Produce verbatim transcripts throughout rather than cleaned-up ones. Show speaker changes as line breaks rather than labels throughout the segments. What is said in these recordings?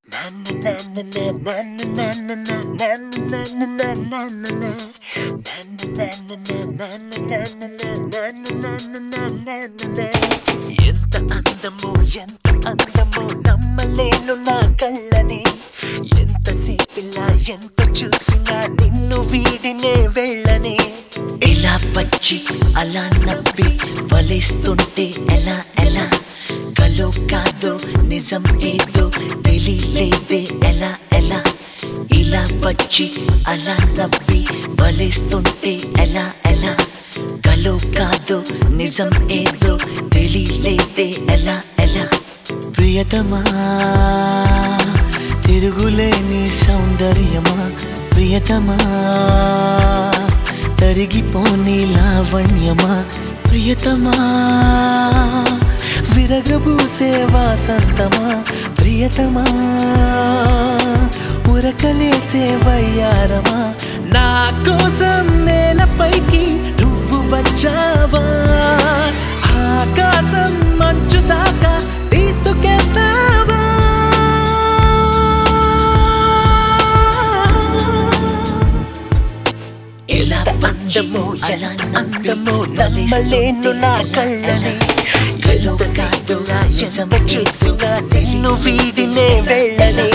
ఎంత అందమో ఎంత అందమో నమ్మలేను నా కళ్ళని. ఎంతసేపిలా ఎంత చూసినా నిన్ను వీడినే వెళ్ళని. ఇలా వచ్చి అలా నవ్వి వలేస్తుంటే ఎలా ఎలా కలో కాదో నిజం ఏదో తెలియలేదే ఎలా ఎలా. ఇలా వచ్చి అలా నవ్వి వలేస్తుంటే ఎలా ఎలా కలో కాదో నిజం ఏదో తెలియలేదే ఎలా ఎలా. ప్రియతమా తిరుగులేని సౌందర్యమా, ప్రియతమా తరిగిపోని లావణ్యమా, ప్రియతమా విరగబూసే వాసంతమా, ప్రియతమా ఉరకలేసే వయ్యారమా. నా కోసం నేలపైకి నువ్వు వచ్చావా, ఆకాశం మంచు దాకా తీసుకెళ్తావా. ఎలా అందమో ఎలా అందమో నమ్మలేను నా కళ్ళని. ఎంతసేపులా ఎంత చూసినా నిన్ను వీడినే వెళ్ళని.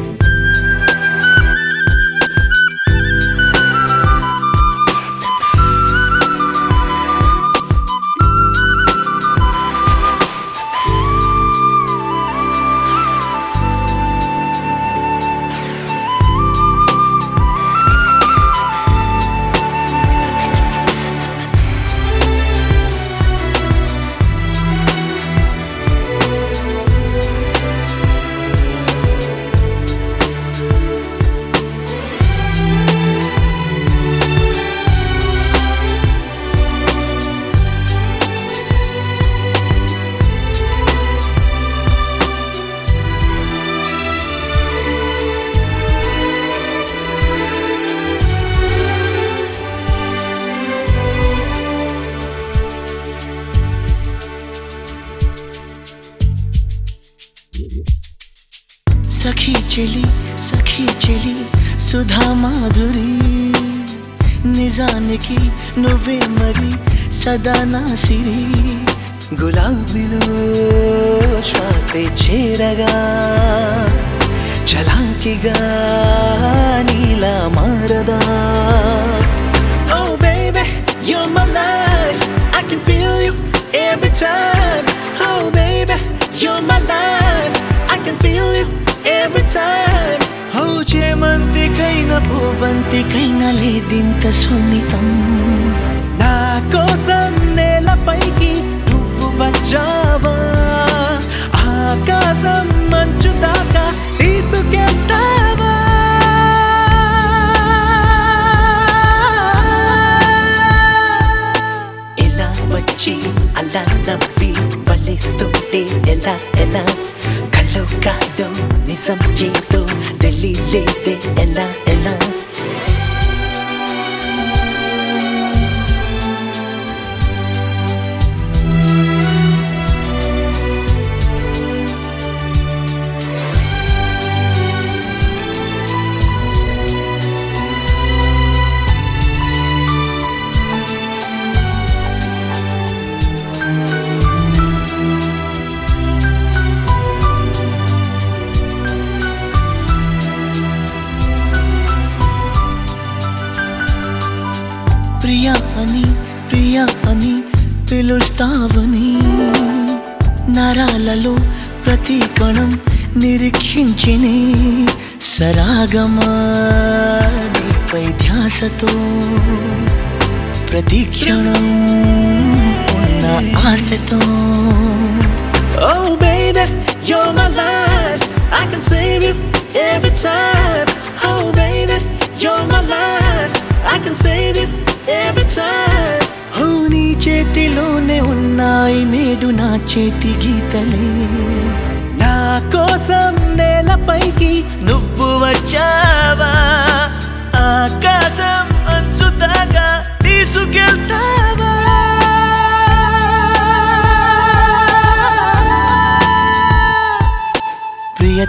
సఖీ చెలి సఖీ చెలి సుధా మాధురి, నిజానికి నువ్వే మరి సదా నా సిరి. గులాబీలో శ్వాసే చేరగా చలాకిగా నీలా మారదా. Oh baby, you're my life, I can feel you every time. Oh baby, you're my life, I can feel you every time. ఓ చేమంతికైనా పూబంతికైనా లేదింత సున్నితం. నా కోసం నేలపైకి నువ్వు వచ్చావా, ఆకాశం మంచు దాకా తీసుకెళ్తావా. ఇలా వచ్చి అలా నవ్వి వలేస్తుంటే ఎలా ఎలా కల్లో కాదో నిజం ఏదో తెలియలేదే ఎలా ఎలా. ప్రియా అని ప్రియా అని పిలుస్తావని నరాలలో ప్రతి కణం నిరీక్షించిని. సరాగమా నీపై ధ్యాసతో ప్రతి క్షణం ఉన్న ఆశతో. Oh baby, you're my life, I can save you every time. Oh baby, you're my life, I can save you every time. ఓ నీ చేతిలోనే ఉన్నాయి నేడు నా చేతి గీతలే. నా కోసం నేలపైకి నువ్వు వచ్చావా, ఆకాశం మంచు దాకా తీసుకెళ్తావా. ప్రియ